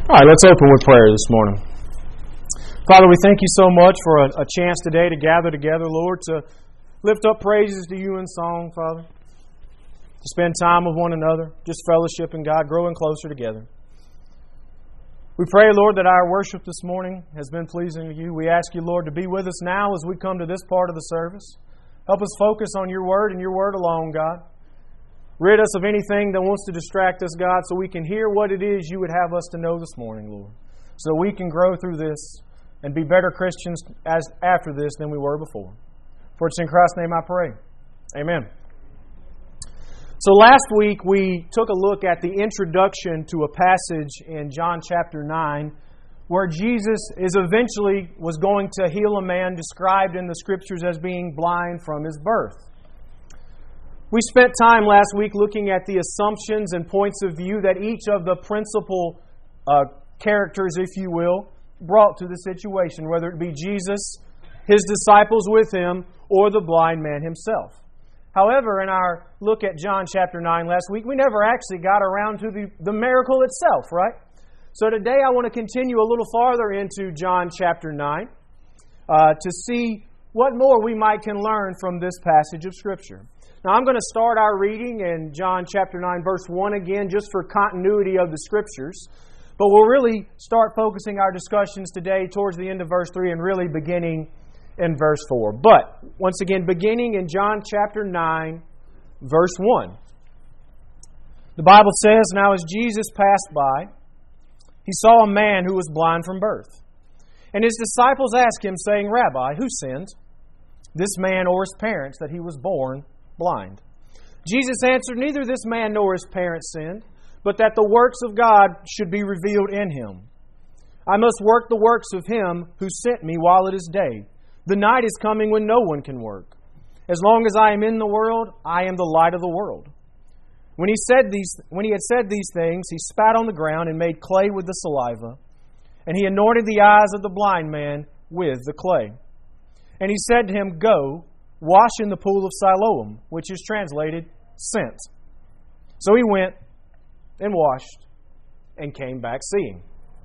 All right, let's open with prayer this morning. Father, we thank you so much for a chance today to gather together, Lord, to lift up praises to you in song, Father, to spend time with one another, just fellowshipping, God, growing closer together. We pray, Lord, that our worship this morning has been pleasing to you. We ask you, Lord, to be with us now as we come to this part of the service. Help us focus on your word and your word alone, God. Rid us of anything that wants to distract us, God, so we can hear what it is you would have us to know this morning, Lord, so we can grow through this and be better Christians after this than we were before. For it's in Christ's name I pray. Amen. So last week we took a look at the introduction to a passage in John chapter 9 where Jesus was going to heal a man described in the Scriptures as being blind from his birth. We spent time last week looking at the assumptions and points of view that each of the principal characters, if you will, brought to the situation, whether it be Jesus, His disciples with Him, or the blind man himself. However, in our look at John chapter 9 last week, we never actually got around to the miracle itself, right? So today I want to continue a little farther into John chapter 9 to see what more we can learn from this passage of Scripture. Now, I'm going to start our reading in John chapter 9, verse 1 again, just for continuity of the Scriptures. But we'll really start focusing our discussions today towards the end of verse 3 and really beginning in verse 4. But, once again, beginning in John chapter 9, verse 1. The Bible says, "Now as Jesus passed by, He saw a man who was blind from birth. And His disciples asked Him, saying, 'Rabbi, who sinned, this man or his parents, that he was born blind?' Jesus answered, 'Neither this man nor his parents sinned, but that the works of God should be revealed in him. I must work the works of Him who sent me while it is day. The night is coming when no one can work. As long as I am in the world, I am the light of the world.' When he had said these things, He spat on the ground and made clay with the saliva, and He anointed the eyes of the blind man with the clay. And He said to him, 'Go, wash in the pool of Siloam,' which is translated, sent. So he went and washed and came back seeing."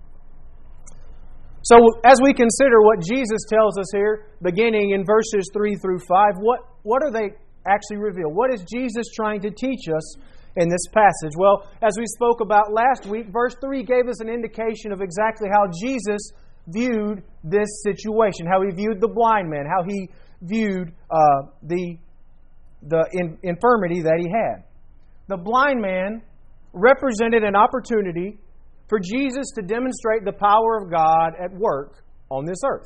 So as we consider what Jesus tells us here, beginning in verses 3 through 5, what are they actually reveal? What is Jesus trying to teach us in this passage? Well, as we spoke about last week, verse 3 gave us an indication of exactly how Jesus viewed this situation, how He viewed the blind man, how He viewed the infirmity that he had. The blind man represented an opportunity for Jesus to demonstrate the power of God at work on this earth.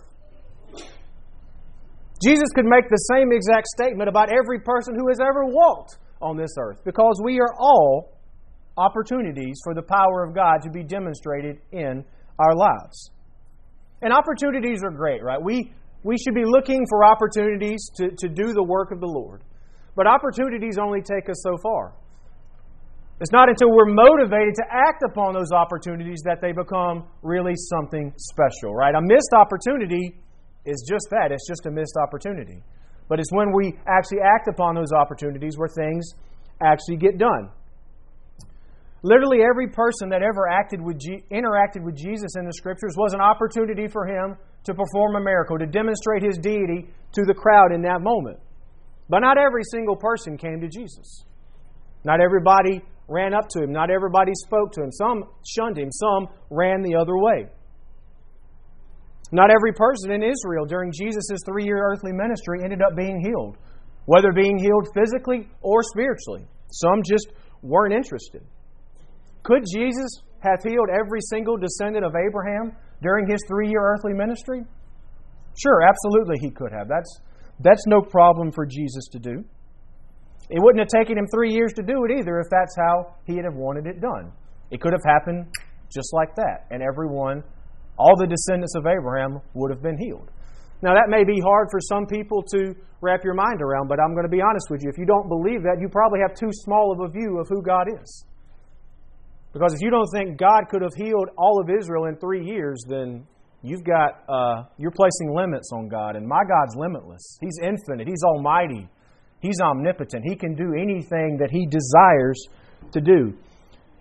Jesus could make the same exact statement about every person who has ever walked on this earth, because we are all opportunities for the power of God to be demonstrated in our lives. And opportunities are great, right? We should be looking for opportunities to do the work of the Lord. But opportunities only take us so far. It's not until we're motivated to act upon those opportunities that they become really something special, right? A missed opportunity is just that. It's just a missed opportunity. But it's when we actually act upon those opportunities where things actually get done. Literally every person that ever interacted with Jesus in the Scriptures was an opportunity for Him to perform a miracle, to demonstrate His deity to the crowd in that moment. But not every single person came to Jesus. Not everybody ran up to Him. Not everybody spoke to Him. Some shunned Him. Some ran the other way. Not every person in Israel during Jesus' 3-year earthly ministry ended up being healed, whether being healed physically or spiritually. Some just weren't interested. Could Jesus have healed every single descendant of Abraham during His 3-year earthly ministry? Sure, absolutely He could have. That's no problem for Jesus to do. It wouldn't have taken Him 3 years to do it either if that's how He'd have wanted it done. It could have happened just like that. And all the descendants of Abraham would have been healed. Now that may be hard for some people to wrap your mind around, but I'm going to be honest with you. If you don't believe that, you probably have too small of a view of who God is. Because if you don't think God could have healed all of Israel in 3 years, then you're placing limits on God. And my God's limitless. He's infinite. He's almighty. He's omnipotent. He can do anything that He desires to do.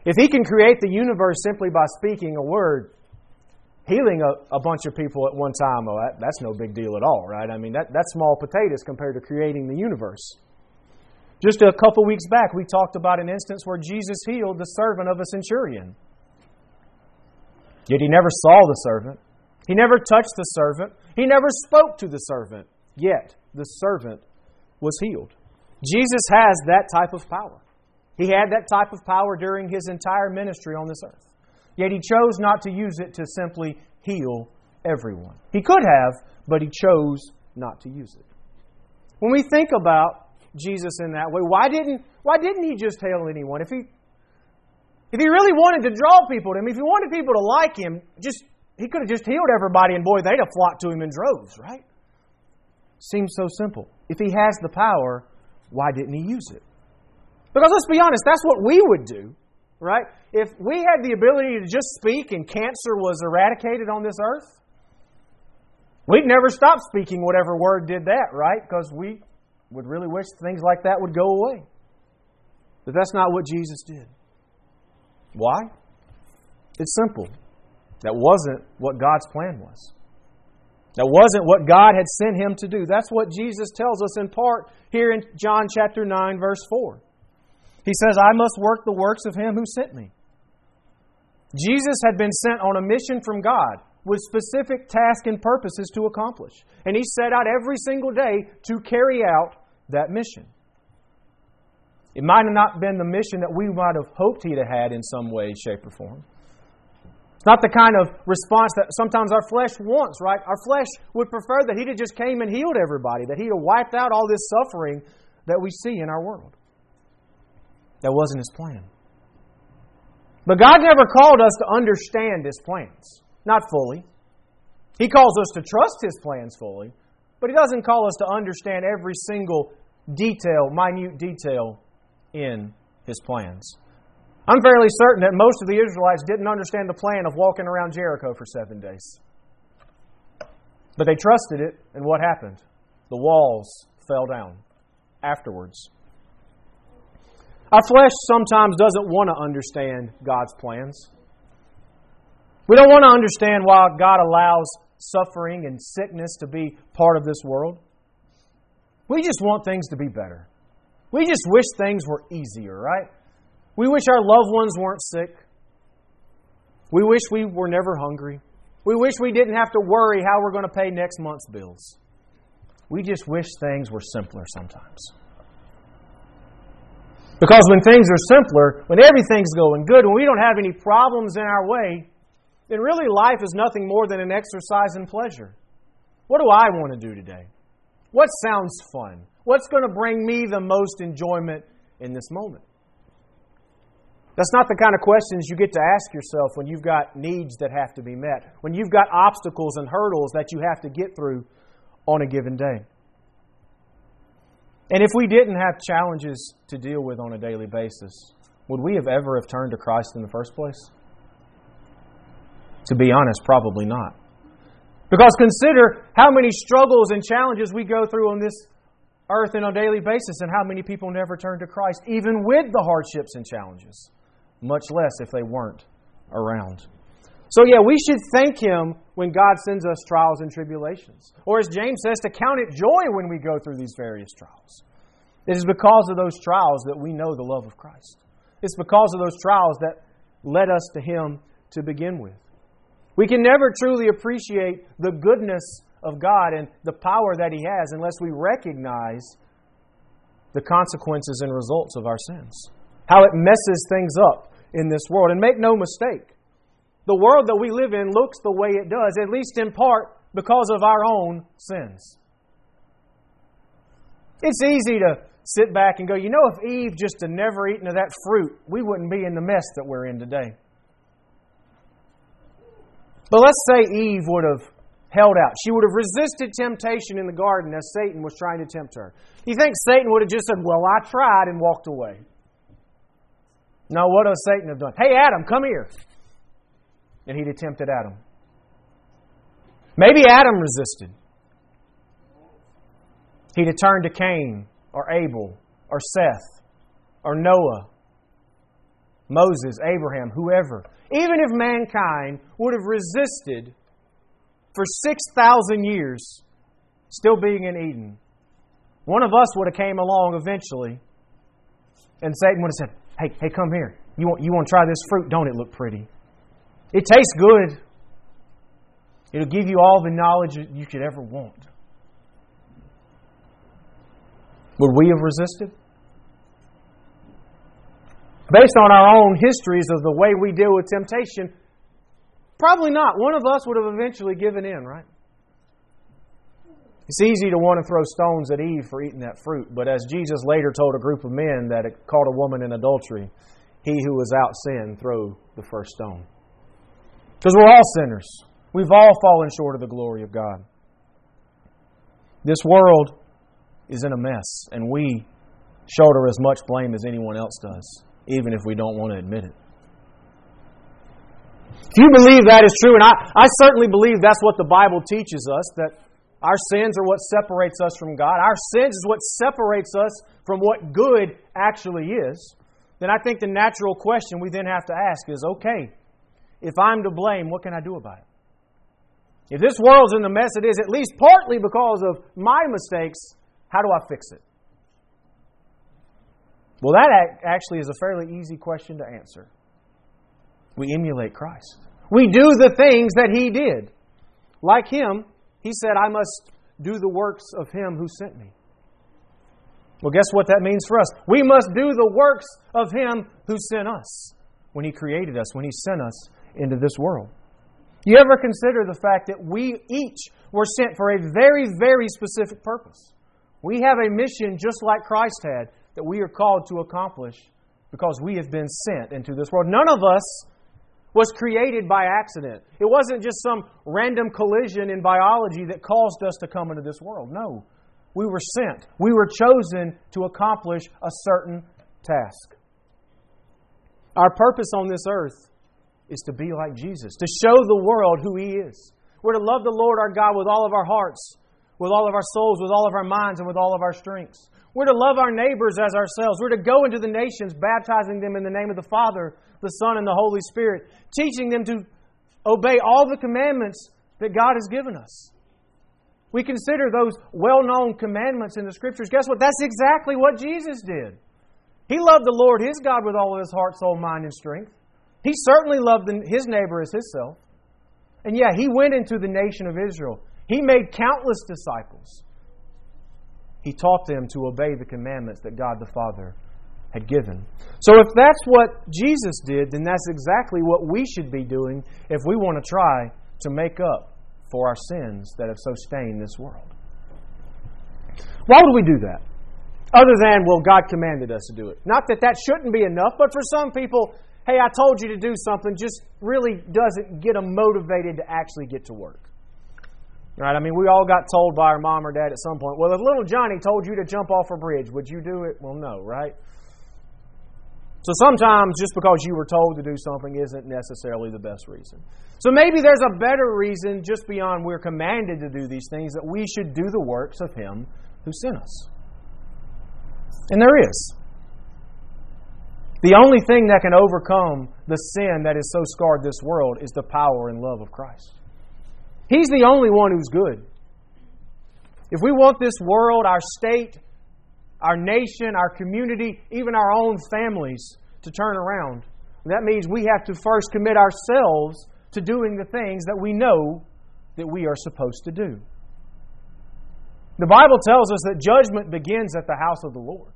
If He can create the universe simply by speaking a word, healing a bunch of people at one time, that's no big deal at all, right? I mean, that's small potatoes compared to creating the universe. Just a couple weeks back, we talked about an instance where Jesus healed the servant of a centurion. Yet He never saw the servant. He never touched the servant. He never spoke to the servant. Yet the servant was healed. Jesus has that type of power. He had that type of power during His entire ministry on this earth. Yet He chose not to use it to simply heal everyone. He could have, but He chose not to use it. When we think about Jesus in that way, why didn't He just heal anyone? If He really wanted to draw people to Him, if He wanted people to like Him, He could have just healed everybody and boy, they'd have flocked to Him in droves, right? Seems so simple. If He has the power, why didn't He use it? Because let's be honest, that's what we would do, right? If we had the ability to just speak and cancer was eradicated on this earth, we'd never stop speaking whatever word did that, right? Because we would really wish things like that would go away. But that's not what Jesus did. Why? It's simple. That wasn't what God's plan was. That wasn't what God had sent Him to do. That's what Jesus tells us in part here in John chapter 9, verse 4. He says, I must work the works of Him who sent me. Jesus had been sent on a mission from God with specific tasks and purposes to accomplish. And He set out every single day to carry out that mission. It might have not been the mission that we might have hoped He'd have had in some way, shape, or form. It's not the kind of response that sometimes our flesh wants, right? Our flesh would prefer that He'd have just came and healed everybody, that He'd have wiped out all this suffering that we see in our world. That wasn't His plan. But God never called us to understand His plans. Not fully. He calls us to trust His plans fully, but He doesn't call us to understand every single detail, minute detail in His plans. I'm fairly certain that most of the Israelites didn't understand the plan of walking around Jericho for 7 days. But they trusted it, and what happened? The walls fell down afterwards. Our flesh sometimes doesn't want to understand God's plans. We don't want to understand why God allows suffering and sickness to be part of this world. We just want things to be better. We just wish things were easier, right? We wish our loved ones weren't sick. We wish we were never hungry. We wish we didn't have to worry how we're going to pay next month's bills. We just wish things were simpler sometimes. Because when things are simpler, when everything's going good, when we don't have any problems in our way, then really life is nothing more than an exercise in pleasure. What do I want to do today? What sounds fun? What's going to bring me the most enjoyment in this moment? That's not the kind of questions you get to ask yourself when you've got needs that have to be met, when you've got obstacles and hurdles that you have to get through on a given day. And if we didn't have challenges to deal with on a daily basis, would we have ever turned to Christ in the first place? To be honest, probably not. Because consider how many struggles and challenges we go through on this earth on a daily basis, and how many people never turn to Christ, even with the hardships and challenges, much less if they weren't around. So yeah, we should thank Him when God sends us trials and tribulations. Or as James says, to count it joy when we go through these various trials. It is because of those trials that we know the love of Christ. It's because of those trials that led us to Him to begin with. We can never truly appreciate the goodness of God and the power that He has unless we recognize the consequences and results of our sins. How it messes things up in this world. And make no mistake, the world that we live in looks the way it does, at least in part because of our own sins. It's easy to sit back and go, you know, if Eve just had never eaten of that fruit, we wouldn't be in the mess that we're in today. But let's say Eve would have held out. She would have resisted temptation in the garden as Satan was trying to tempt her. You think Satan would have just said, well, I tried, and walked away? No, what does Satan have done? Hey, Adam, come here. And he'd have tempted Adam. Maybe Adam resisted. He'd have turned to Cain or Abel or Seth or Noah Moses, Abraham, whoever, even if mankind would have resisted for 6,000 years, still being in Eden, one of us would have came along eventually, and Satan would have said, hey, come here. You want to try this fruit? Don't it look pretty? It tastes good. It'll give you all the knowledge you could ever want. Would we have resisted? Based on our own histories of the way we deal with temptation, probably not. One of us would have eventually given in, right? It's easy to want to throw stones at Eve for eating that fruit, but as Jesus later told a group of men that had caught a woman in adultery, he who was out sin, throw the first stone. Because we're all sinners. We've all fallen short of the glory of God. This world is in a mess, and we shoulder as much blame as anyone else does, even if we don't want to admit it. If you believe that is true, and I certainly believe that's what the Bible teaches us, that our sins are what separates us from God, our sins is what separates us from what good actually is, then I think the natural question we then have to ask is, okay, if I'm to blame, what can I do about it? If this world's in the mess it is, at least partly because of my mistakes, how do I fix it? Well, that actually is a fairly easy question to answer. We emulate Christ. We do the things that He did. Like Him, He said, I must do the works of Him who sent me. Well, guess what that means for us? We must do the works of Him who sent us when He created us, when He sent us into this world. You ever consider the fact that we each were sent for a very, very specific purpose? We have a mission just like Christ had that we are called to accomplish because we have been sent into this world. None of us was created by accident. It wasn't just some random collision in biology that caused us to come into this world. No, we were sent. We were chosen to accomplish a certain task. Our purpose on this earth is to be like Jesus, to show the world who He is. We're to love the Lord our God with all of our hearts, with all of our souls, with all of our minds, and with all of our strengths. We're to love our neighbors as ourselves. We're to go into the nations, baptizing them in the name of the Father, the Son, and the Holy Spirit, teaching them to obey all the commandments that God has given us. We consider those well-known commandments in the Scriptures. Guess what? That's exactly what Jesus did. He loved the Lord His God with all of His heart, soul, mind, and strength. He certainly loved His neighbor as Himself. And yeah, He went into the nation of Israel. He made countless disciples. He taught them to obey the commandments that God the Father had given. So if that's what Jesus did, then that's exactly what we should be doing if we want to try to make up for our sins that have so stained this world. Why would we do that? Other than, well, God commanded us to do it. Not that that shouldn't be enough, but for some people, hey, I told you to do something, just really doesn't get them motivated to actually get to work. Right? I mean, we all got told by our mom or dad at some point, well, if little Johnny told you to jump off a bridge, would you do it? Well, no, right? So sometimes just because you were told to do something isn't necessarily the best reason. So maybe there's a better reason just beyond we're commanded to do these things that we should do the works of Him who sent us. And there is. The only thing that can overcome the sin that has so scarred this world is the power and love of Christ. He's the only one who's good. If we want this world, our state, our nation, our community, even our own families to turn around, that means we have to first commit ourselves to doing the things that we know that we are supposed to do. The Bible tells us that judgment begins at the house of the Lord.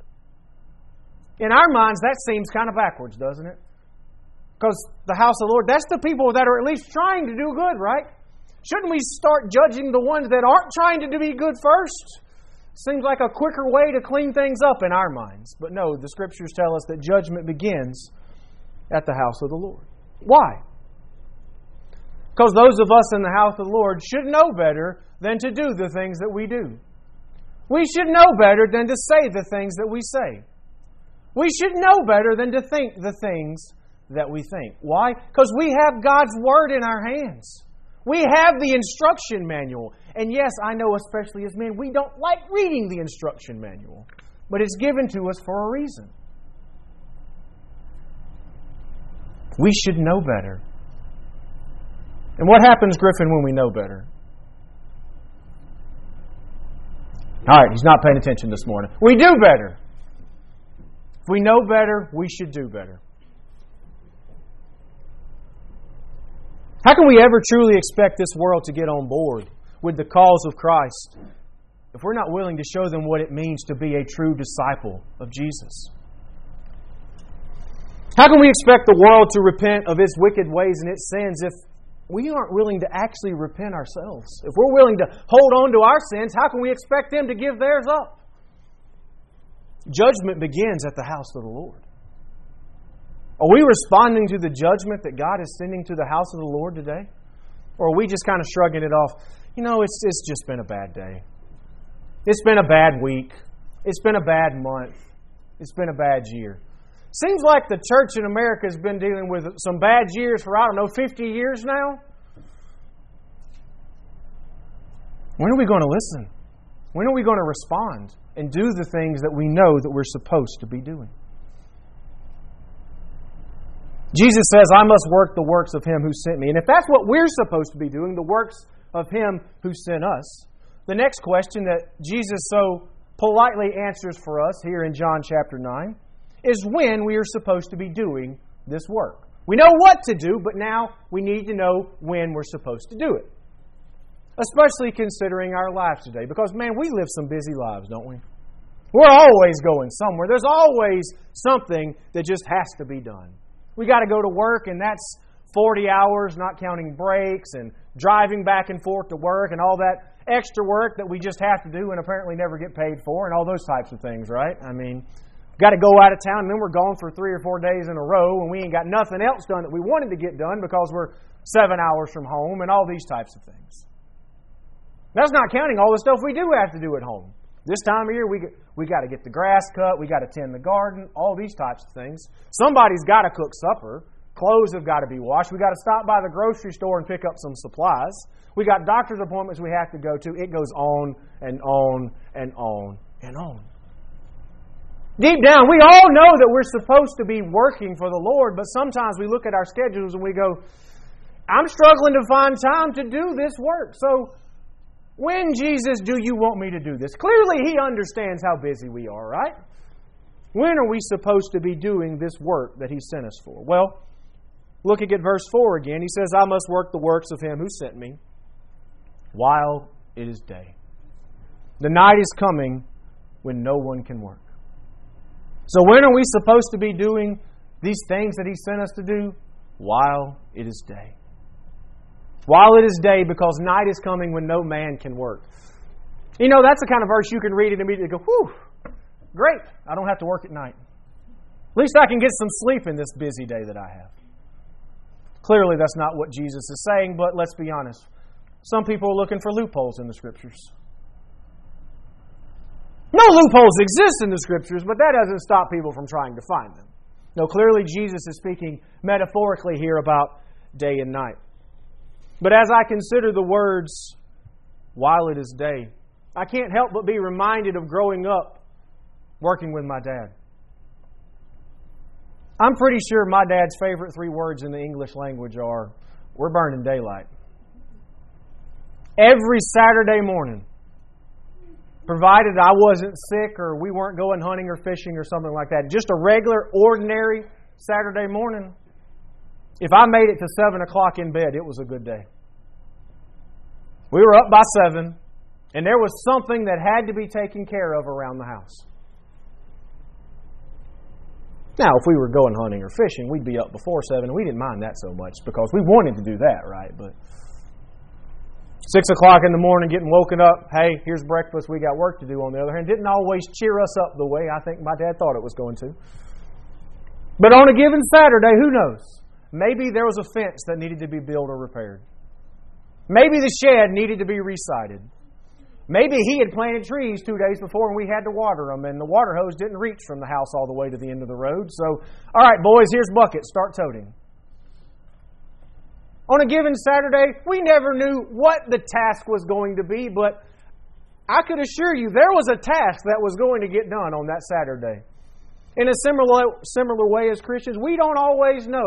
In our minds, that seems kind of backwards, doesn't it? Because the house of the Lord, that's the people that are at least trying to do good, right? Shouldn't we start judging the ones that aren't trying to be good first? Seems like a quicker way to clean things up in our minds. But no, the Scriptures tell us that judgment begins at the house of the Lord. Why? Because those of us in the house of the Lord should know better than to do the things that we do. We should know better than to say the things that we say. We should know better than to think the things that we think. Why? Because we have God's Word in our hands. We have the instruction manual. And yes, I know especially as men, we don't like reading the instruction manual. But it's given to us for a reason. We should know better. And what happens, Griffin, when we know better? All right, he's not paying attention this morning. We do better. If we know better, we should do better. How can we ever truly expect this world to get on board with the cause of Christ if we're not willing to show them what it means to be a true disciple of Jesus? How can we expect the world to repent of its wicked ways and its sins if we aren't willing to actually repent ourselves? If we're willing to hold on to our sins, how can we expect them to give theirs up? Judgment begins at the house of the Lord. Are we responding to the judgment that God is sending to the house of the Lord today? Or are we just kind of shrugging it off? It's just been a bad day. It's been a bad week. It's been a bad month. It's been a bad year. Seems like the church in America has been dealing with some bad years for, 50 years now. When are we going to listen? When are we going to respond and do the things that we know that we're supposed to be doing? Jesus says, I must work the works of Him who sent me. And if that's what we're supposed to be doing, the works of Him who sent us, the next question that Jesus so politely answers for us here in John chapter 9 is when we are supposed to be doing this work. We know what to do, but now we need to know when we're supposed to do it. Especially considering our lives today. Because, man, we live some busy lives, don't we? We're always going somewhere. There's always something that just has to be done. We got to go to work, and that's 40 hours, not counting breaks, and driving back and forth to work, and all that extra work that we just have to do and apparently never get paid for, and all those types of things, right? Got to go out of town, and then we're gone for 3 or 4 days in a row, and we ain't got nothing else done that we wanted to get done because we're 7 hours from home, and all these types of things. That's not counting all the stuff we do have to do at home. This time of year, we got to get the grass cut, we got to tend the garden, all these types of things. Somebody's got to cook supper. Clothes have got to be washed. We got to stop by the grocery store and pick up some supplies. We got doctor's appointments we have to go to. It goes on and on and on and on. Deep down, we all know that we're supposed to be working for the Lord, but sometimes we look at our schedules and we go, I'm struggling to find time to do this work. So, when, Jesus, do you want me to do this? Clearly, He understands how busy we are, right? When are we supposed to be doing this work that He sent us for? Well, looking at verse 4 again, He says, I must work the works of Him who sent me while it is day. The night is coming when no one can work. So when are we supposed to be doing these things that He sent us to do? While it is day. While it is day, because night is coming when no man can work. That's the kind of verse you can read and immediately go, whew, great, I don't have to work at night. At least I can get some sleep in this busy day that I have. Clearly, that's not what Jesus is saying, but let's be honest. Some people are looking for loopholes in the Scriptures. No loopholes exist in the Scriptures, but that doesn't stop people from trying to find them. No, clearly Jesus is speaking metaphorically here about day and night. But as I consider the words, while it is day, I can't help but be reminded of growing up working with my dad. I'm pretty sure my dad's favorite 3 words in the English language are, we're burning daylight. Every Saturday morning, provided I wasn't sick or we weren't going hunting or fishing or something like that, just a regular, ordinary Saturday morning, if I made it to 7 o'clock in bed, it was a good day. We were up by 7, and there was something that had to be taken care of around the house. Now, if we were going hunting or fishing, we'd be up before 7, and we didn't mind that so much because we wanted to do that, right? But 6 o'clock in the morning, getting woken up, hey, here's breakfast, we got work to do, on the other hand, didn't always cheer us up the way I think my dad thought it was going to. But on a given Saturday, who knows? Maybe there was a fence that needed to be built or repaired. Maybe the shed needed to be resided. Maybe he had planted trees 2 days before and we had to water them, and the water hose didn't reach from the house all the way to the end of the road. So, all right, boys, here's buckets. Start toting. On a given Saturday, we never knew what the task was going to be, but I could assure you there was a task that was going to get done on that Saturday. In a similar way as Christians, we don't always know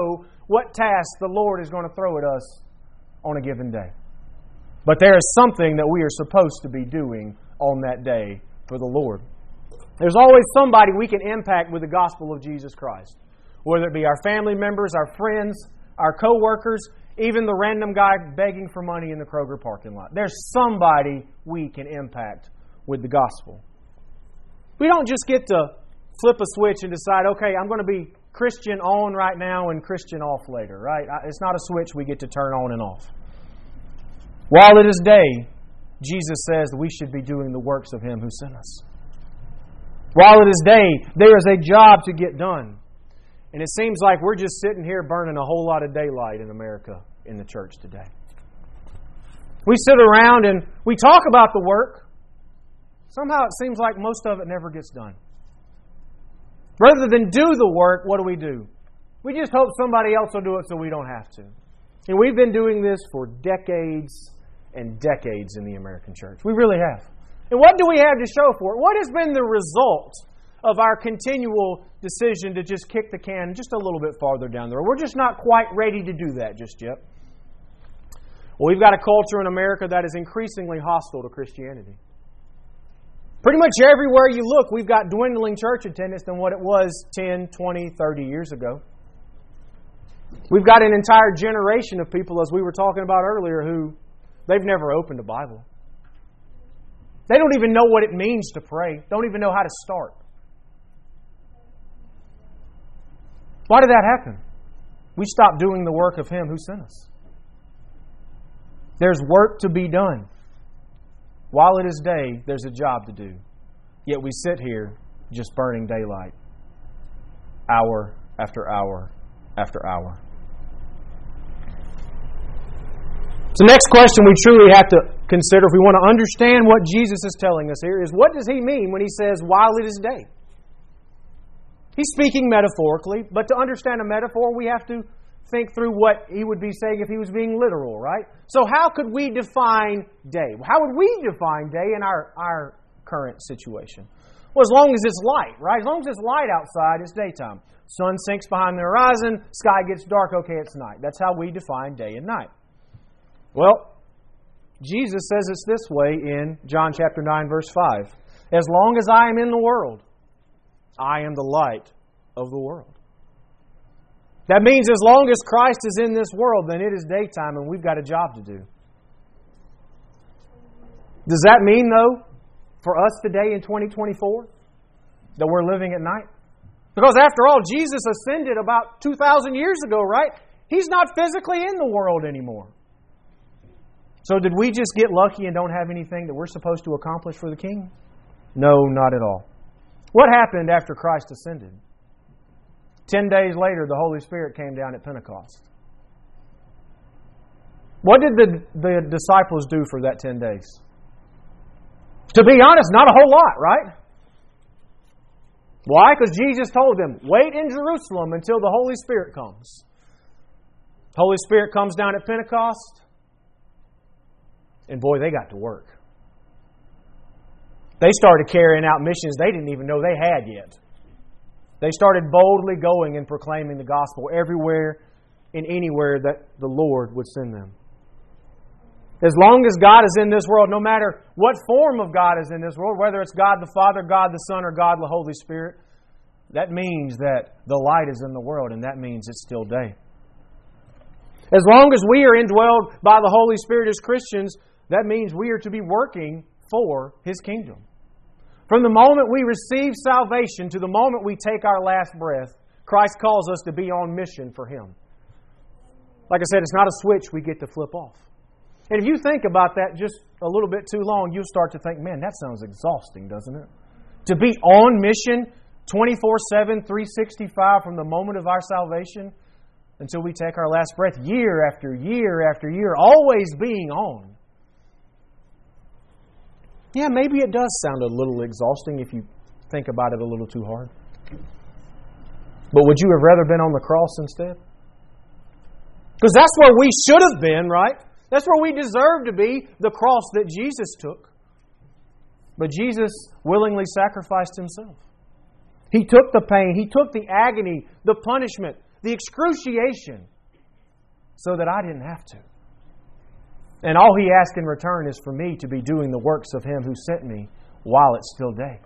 what task the Lord is going to throw at us on a given day. But there is something that we are supposed to be doing on that day for the Lord. There's always somebody we can impact with the gospel of Jesus Christ. Whether it be our family members, our friends, our co-workers, even the random guy begging for money in the Kroger parking lot. There's somebody we can impact with the gospel. We don't just get to flip a switch and decide, okay, I'm going to be Christian on right now and Christian off later, right? It's not a switch we get to turn on and off. While it is day, Jesus says that we should be doing the works of Him who sent us. While it is day, there is a job to get done. And it seems like we're just sitting here burning a whole lot of daylight in America in the church today. We sit around and we talk about the work. Somehow it seems like most of it never gets done. Rather than do the work, what do? We just hope somebody else will do it so we don't have to. And we've been doing this for decades and decades in the American church. We really have. And what do we have to show for it? What has been the result of our continual decision to just kick the can just a little bit farther down the road? We're just not quite ready to do that just yet. Well, we've got a culture in America that is increasingly hostile to Christianity. Pretty much everywhere you look, we've got dwindling church attendance than what it was 10, 20, 30 years ago. We've got an entire generation of people, as we were talking about earlier, who they've never opened a Bible. They don't even know what it means to pray. Don't even know how to start. Why did that happen? We stopped doing the work of Him who sent us. There's work to be done. While it is day, there's a job to do. Yet we sit here just burning daylight, hour after hour after hour. So the next question we truly have to consider if we want to understand what Jesus is telling us here is, what does He mean when He says, while it is day? He's speaking metaphorically, but to understand a metaphor, we have to think through what He would be saying if He was being literal, right? So how could we define day? How would we define day in our current situation? Well, as long as it's light, right? As long as it's light outside, it's daytime. Sun sinks behind the horizon, sky gets dark, okay, it's night. That's how we define day and night. Well, Jesus says it's this way in John chapter 9, verse 5. As long as I am in the world, I am the light of the world. That means as long as Christ is in this world, then it is daytime and we've got a job to do. Does that mean, though, for us today in 2024, that we're living at night? Because after all, Jesus ascended about 2,000 years ago, right? He's not physically in the world anymore. So did we just get lucky and don't have anything that we're supposed to accomplish for the King? No, not at all. What happened after Christ ascended? 10 days later, the Holy Spirit came down at Pentecost. What did the disciples do for that 10 days? To be honest, not a whole lot, right? Why? Because Jesus told them, wait in Jerusalem until the Holy Spirit comes. Holy Spirit comes down at Pentecost. And boy, they got to work. They started carrying out missions they didn't even know they had yet. They started boldly going and proclaiming the gospel everywhere and anywhere that the Lord would send them. As long as God is in this world, no matter what form of God is in this world, whether it's God the Father, God the Son, or God the Holy Spirit, that means that the light is in the world, and that means it's still day. As long as we are indwelled by the Holy Spirit as Christians, that means we are to be working for His kingdom. From the moment we receive salvation to the moment we take our last breath, Christ calls us to be on mission for Him. Like I said, it's not a switch we get to flip off. And if you think about that just a little bit too long, you'll start to think, man, that sounds exhausting, doesn't it? To be on mission 24/7, 365 from the moment of our salvation until we take our last breath, year after year after year, always being on. Yeah, maybe it does sound a little exhausting if you think about it a little too hard. But would you have rather been on the cross instead? Because that's where we should have been, right? That's where we deserve to be, the cross that Jesus took. But Jesus willingly sacrificed Himself. He took the pain, He took the agony, the punishment, the excruciation so that I didn't have to. And all He asked in return is for me to be doing the works of Him who sent me while it's still day.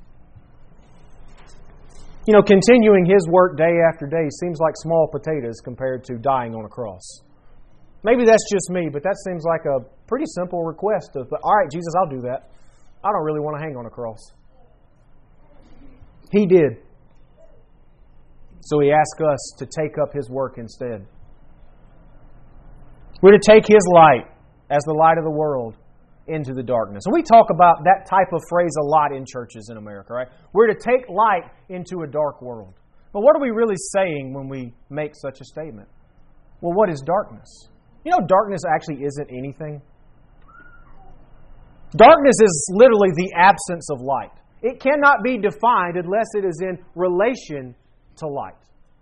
You know, continuing His work day after day seems like small potatoes compared to dying on a cross. Maybe that's just me, but that seems like a pretty simple request of, all right, Jesus, I'll do that. I don't really want to hang on a cross. He did. So He asked us to take up His work instead. We're to take His light as the light of the world into the darkness. And we talk about that type of phrase a lot in churches in America, right? We're to take light into a dark world. But what are we really saying when we make such a statement? Well, what is darkness? You know, darkness actually isn't anything. Darkness is literally the absence of light. It cannot be defined unless it is in relation to light.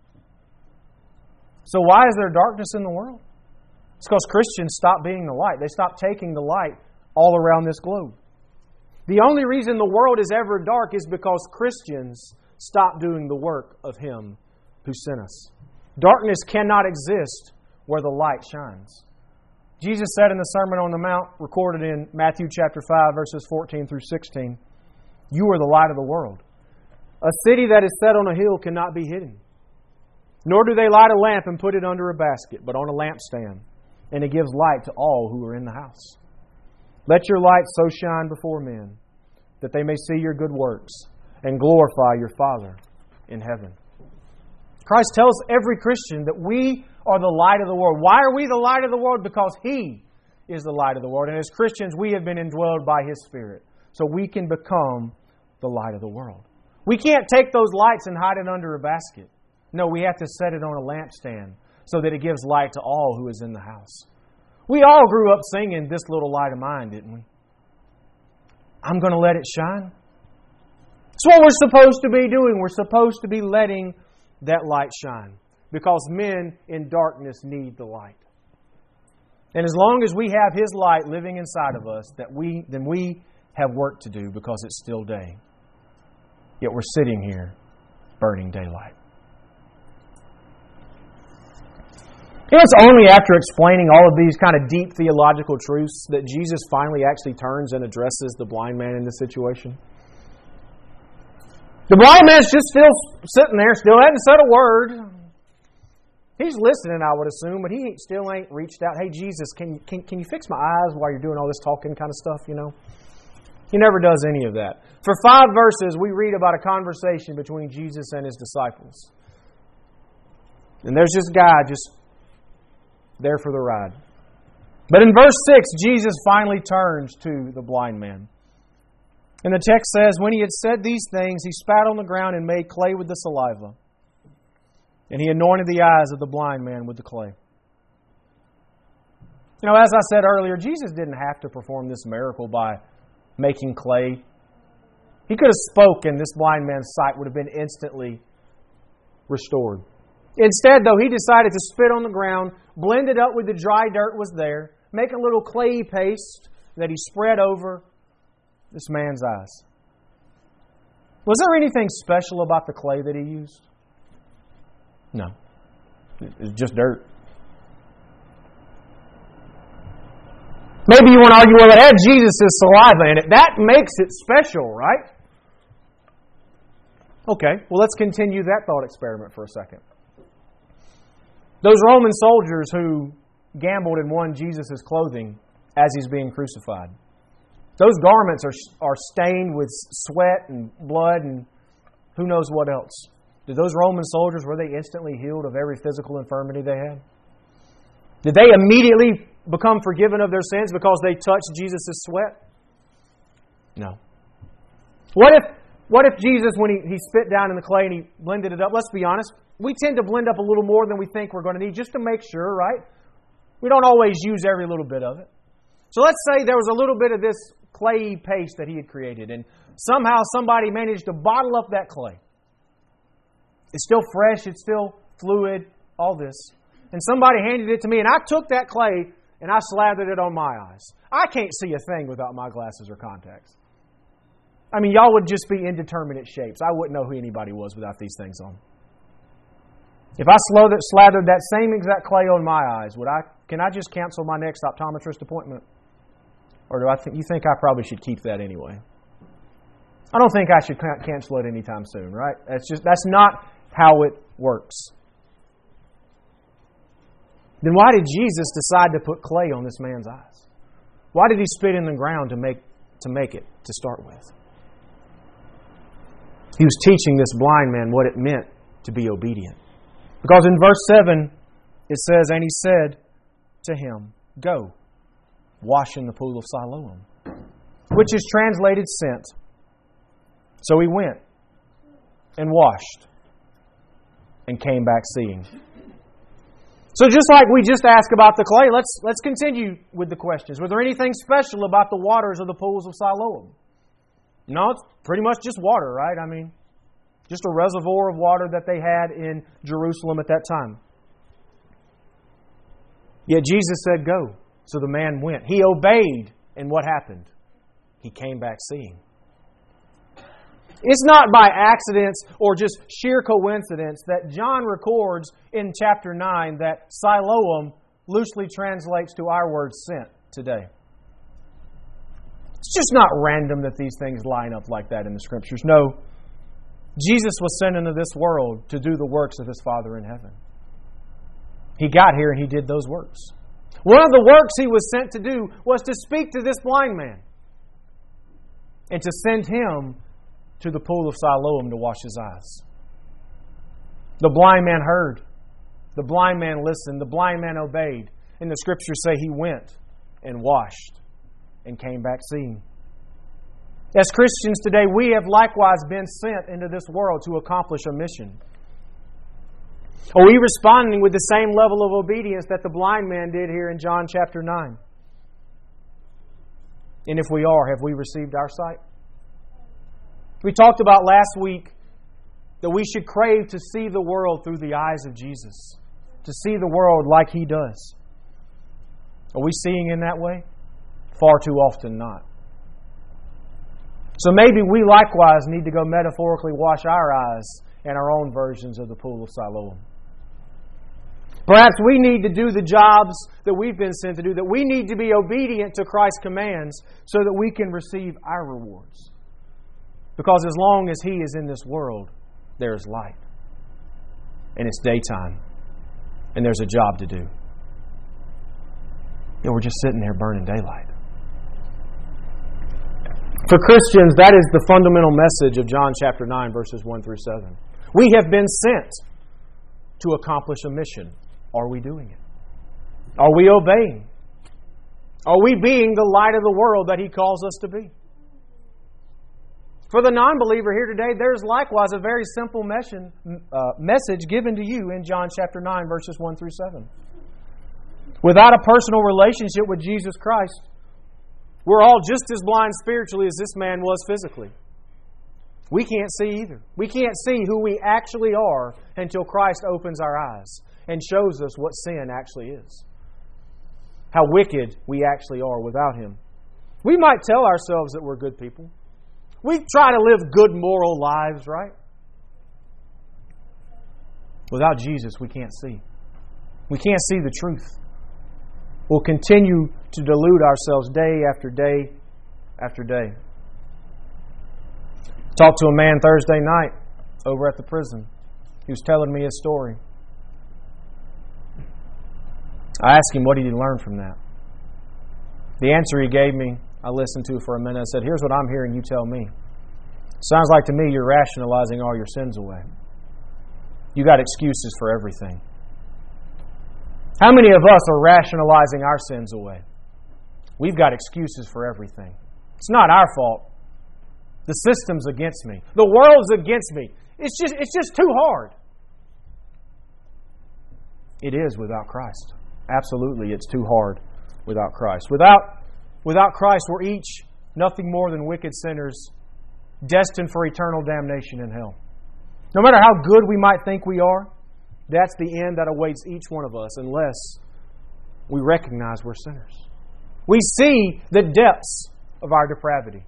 So why is there darkness in the world? It's because Christians stopped being the light. They stopped taking the light all around this globe. The only reason the world is ever dark is because Christians stopped doing the work of Him who sent us. Darkness cannot exist where the light shines. Jesus said in the Sermon on the Mount, recorded in Matthew chapter 5, verses 14 through 16, "You are the light of the world. A city that is set on a hill cannot be hidden. Nor do they light a lamp and put it under a basket, but on a lampstand, and it gives light to all who are in the house. Let your light so shine before men, that they may see your good works and glorify your Father in heaven." Christ tells every Christian that we are the light of the world. Why are we the light of the world? Because He is the light of the world. And as Christians, we have been indwelled by His Spirit. So we can become the light of the world. We can't take those lights and hide it under a basket. No, we have to set it on a lampstand so that it gives light to all who is in the house. We all grew up singing "This Little Light of Mine," didn't we? I'm going to let it shine. It's what we're supposed to be doing. We're supposed to be letting that light shine because men in darkness need the light. And as long as we have His light living inside of us, then we have work to do because it's still day. Yet we're sitting here burning daylight. It's only after explaining all of these kind of deep theological truths that Jesus finally actually turns and addresses the blind man in this situation. The blind man's just still sitting there, still hadn't said a word. He's listening, I would assume, but he still ain't reached out. "Hey, Jesus, can you fix my eyes while you're doing all this talking kind of stuff, you know?" He never does any of that. For 5 verses, we read about a conversation between Jesus and His disciples. And there's this guy just there for the ride. But in verse 6, Jesus finally turns to the blind man. And the text says, "When He had said these things, He spat on the ground and made clay with the saliva. And He anointed the eyes of the blind man with the clay." You know, as I said earlier, Jesus didn't have to perform this miracle by making clay. He could have spoken, this blind man's sight would have been instantly restored. Instead, though, He decided to spit on the ground, blend it up with the dry dirt was there, make a little clay paste that He spread over this man's eyes. Was there anything special about the clay that He used? No. It was just dirt. Maybe you want to argue, well, it had Jesus' saliva in it. That makes it special, right? Okay, well, let's continue that thought experiment for a second. Those Roman soldiers who gambled and won Jesus' clothing as He's being crucified. Those garments are stained with sweat and blood and who knows what else. Did those Roman soldiers, were they instantly healed of every physical infirmity they had? Did they immediately become forgiven of their sins because they touched Jesus' sweat? No. What if Jesus, when he spit down in the clay and He blended it up, let's be honest, we tend to blend up a little more than we think we're going to need just to make sure, right? We don't always use every little bit of it. So let's say there was a little bit of this clay paste that He had created, and somehow somebody managed to bottle up that clay. It's still fresh, it's still fluid, all this. And somebody handed it to me, and I took that clay and I slathered it on my eyes. I can't see a thing without my glasses or contacts. I mean, y'all would just be indeterminate shapes. I wouldn't know who anybody was without these things on. If I slathered that same exact clay on my eyes, can I just cancel my next optometrist appointment? Or you think I probably should keep that anyway? I don't think I should cancel it anytime soon, right? That's not how it works. Then why did Jesus decide to put clay on this man's eyes? Why did He spit in the ground to make it to start with? He was teaching this blind man what it meant to be obedient. Because in verse 7, it says, "And He said to him, 'Go, wash in the pool of Siloam,' which is translated sent. So he went and washed and came back seeing." So just like we just asked about the clay, let's continue with the questions. Was there anything special about the waters of the pools of Siloam? No, it's pretty much just water, right? I mean, just a reservoir of water that they had in Jerusalem at that time. Yet Jesus said, "Go." So the man went. He obeyed, and what happened? He came back seeing. It's not by accidents or just sheer coincidence that John records in chapter 9 that Siloam loosely translates to our word sent today. It's just not random that these things line up like that in the Scriptures. No, Jesus was sent into this world to do the works of His Father in heaven. He got here and He did those works. One of the works He was sent to do was to speak to this blind man and to send him to the pool of Siloam to wash his eyes. The blind man heard. The blind man listened. The blind man obeyed. And the Scriptures say he went and washed and came back seeing. As Christians today, we have likewise been sent into this world to accomplish a mission. Are we responding with the same level of obedience that the blind man did here in John chapter 9? And if we are, have we received our sight? We talked about last week that we should crave to see the world through the eyes of Jesus, to see the world like He does. Are we seeing in that way? Far too often not. So maybe we likewise need to go metaphorically wash our eyes in our own versions of the pool of Siloam. Perhaps we need to do the jobs that we've been sent to do, that we need to be obedient to Christ's commands so that we can receive our rewards. Because as long as He is in this world, there is light. And it's daytime. And there's a job to do. And we're just sitting there burning daylight. For Christians, that is the fundamental message of John chapter 9, verses 1 through 7. We have been sent to accomplish a mission. Are we doing it? Are we obeying? Are we being the light of the world that He calls us to be? For the non-believer here today, there's likewise a very simple message given to you in John chapter 9, verses 1 through 7. Without a personal relationship with Jesus Christ, we're all just as blind spiritually as this man was physically. We can't see either. We can't see who we actually are until Christ opens our eyes and shows us what sin actually is. How wicked we actually are without Him. We might tell ourselves that we're good people. We try to live good moral lives, right? Without Jesus, we can't see. We can't see the truth. We'll continue to delude ourselves day after day after day. Talked to a man Thursday night over at the prison. He was telling me his story. I asked him what did he learn from that. The answer he gave me, I listened to for a minute. I said, "Here's what I'm hearing you tell me. Sounds like to me you're rationalizing all your sins away. You got excuses for everything." How many of us are rationalizing our sins away? We've got excuses for everything. It's not our fault. The system's against me. The world's against me. It's just too hard. It is without Christ. Absolutely, it's too hard without Christ. Without Christ, we're each nothing more than wicked sinners destined for eternal damnation in hell. No matter how good we might think we are, that's the end that awaits each one of us unless we recognize we're sinners. We see the depths of our depravity.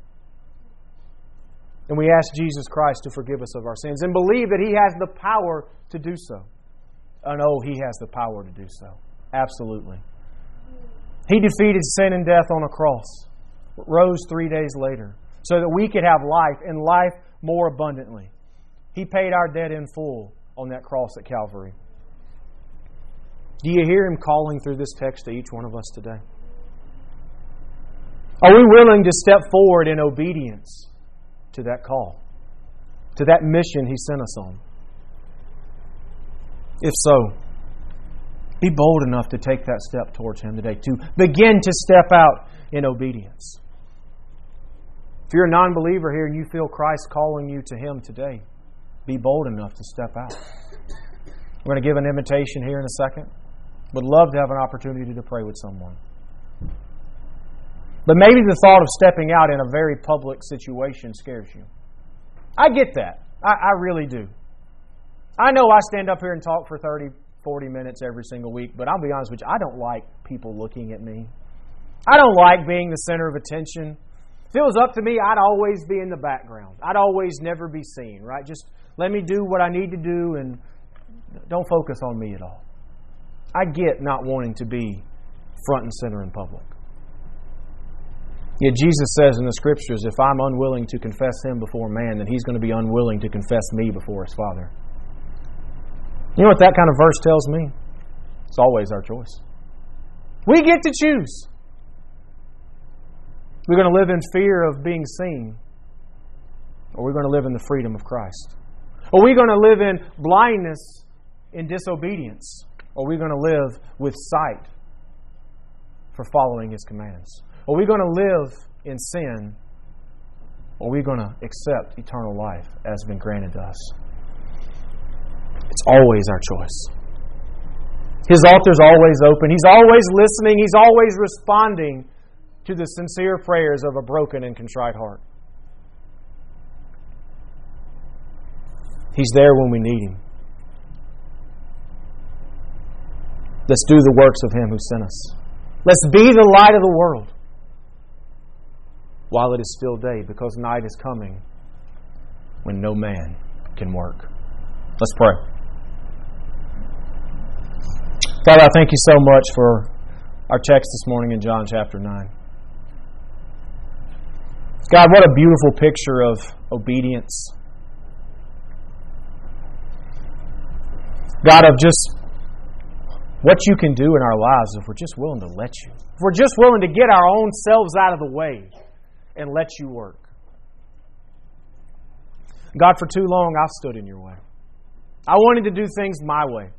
And we ask Jesus Christ to forgive us of our sins and believe that He has the power to do so. And oh, He has the power to do so. Absolutely. He defeated sin and death on a cross, rose 3 days later, so that we could have life and life more abundantly. He paid our debt in full on that cross at Calvary. Do you hear Him calling through this text to each one of us today? Are we willing to step forward in obedience to that call, to that mission He sent us on? If so, be bold enough to take that step towards Him today, to begin to step out in obedience. If you're a non-believer here and you feel Christ calling you to Him today, be bold enough to step out. We're going to give an invitation here in a second. Would love to have an opportunity to pray with someone. But maybe the thought of stepping out in a very public situation scares you. I get that. I really do. I know I stand up here and talk for 30, 40 minutes every single week, but I'll be honest with you, I don't like people looking at me. I don't like being the center of attention. If it was up to me, I'd always be in the background. I'd always never be seen, right? Just let me do what I need to do and don't focus on me at all. I get not wanting to be front and center in public. Yet Jesus says in the Scriptures, if I'm unwilling to confess Him before man, then He's going to be unwilling to confess me before His Father. You know what that kind of verse tells me? It's always our choice. We get to choose. We're going to live in fear of being seen, or we're going to live in the freedom of Christ. Are we going to live in blindness, in disobedience, or are we going to live with sight for following His commands? Are we going to live in sin, or are we going to accept eternal life as has been granted to us? It's always our choice. His altar's always open. He's always listening. He's always responding to the sincere prayers of a broken and contrite heart. He's there when we need Him. Let's do the works of Him who sent us. Let's be the light of the world while it is still day, because night is coming when no man can work. Let's pray. Father, I thank You so much for our text this morning in John chapter 9. God, what a beautiful picture of obedience. God, of just what You can do in our lives if we're just willing to let You. If we're just willing to get our own selves out of the way and let You work. God, for too long I've stood in Your way. I wanted to do things my way.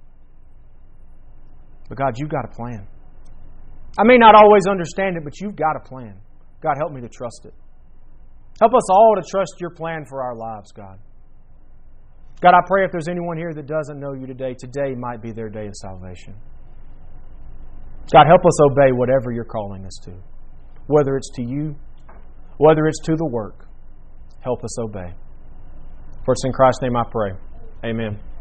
But God, You've got a plan. I may not always understand it, but You've got a plan. God, help me to trust it. Help us all to trust Your plan for our lives, God. God, I pray if there's anyone here that doesn't know You today, today might be their day of salvation. God, help us obey whatever You're calling us to. Whether it's to You, whether it's to the work, help us obey. For it's in Christ's name I pray. Amen.